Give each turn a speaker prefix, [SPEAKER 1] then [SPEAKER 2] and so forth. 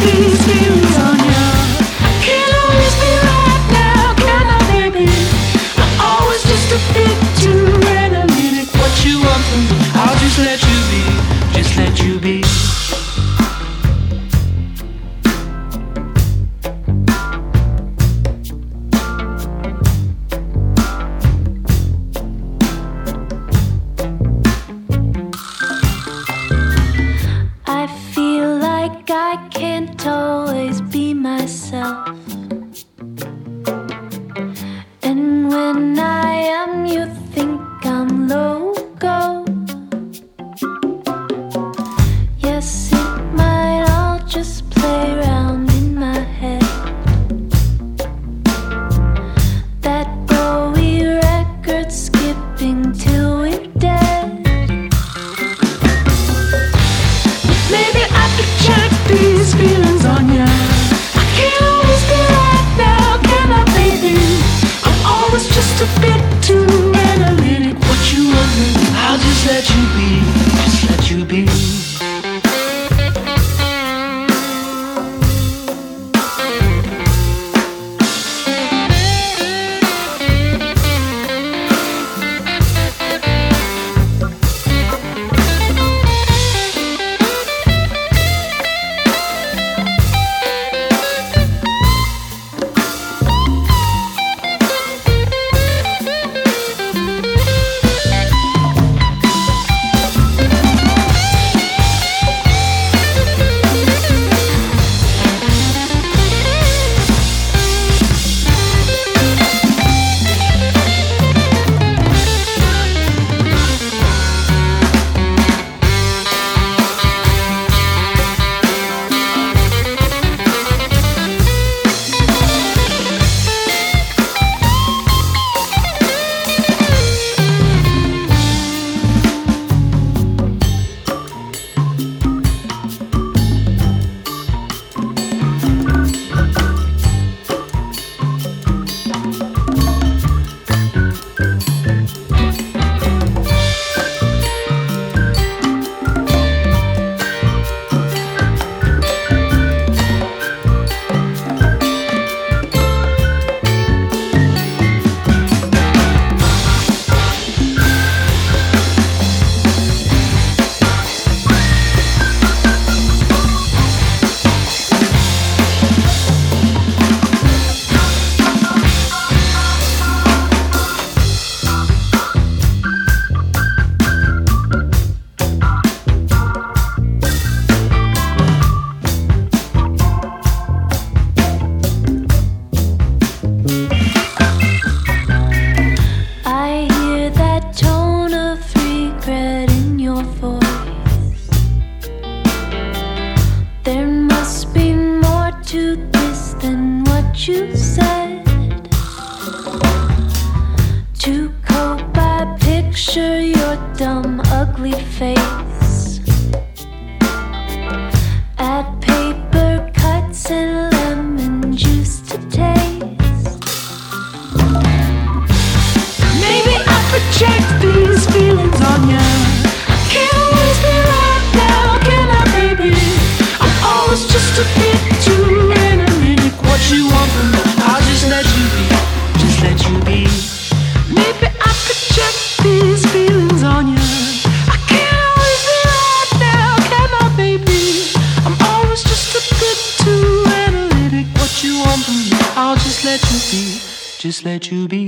[SPEAKER 1] these feelings on you. I can't always be right now, can I, baby? I'm always just a bit too analytic. What you want from me, I'll just let you be, just let you be.
[SPEAKER 2] I feel like I can't always be myself. And when I am, you think I'm loco. Yes, it might all just play around in my head. That Bowie record skipping till we're dead.
[SPEAKER 1] Maybe I could check these feelings on ya. I can't always be right now, can I, baby? I'm always just a bit too analytic. What you want from me, I'll just let you be, just let you be.
[SPEAKER 2] I hear that tone of regret in your voice. There must be more to this than what you said. To cope, I picture your dumb, ugly face. Add paper cuts and lemon juice to taste.
[SPEAKER 1] Maybe I project these feelings on ya. I can't always be right now, can I, baby? I'm always just a bit too analytic. What you want from me, I'll just let you be, just let you be. Maybe I project these feelings on ya. I can't always be right now, can I, baby? I'm always just a bit too analytic. What you want from me, I'll just let you be, just let you be.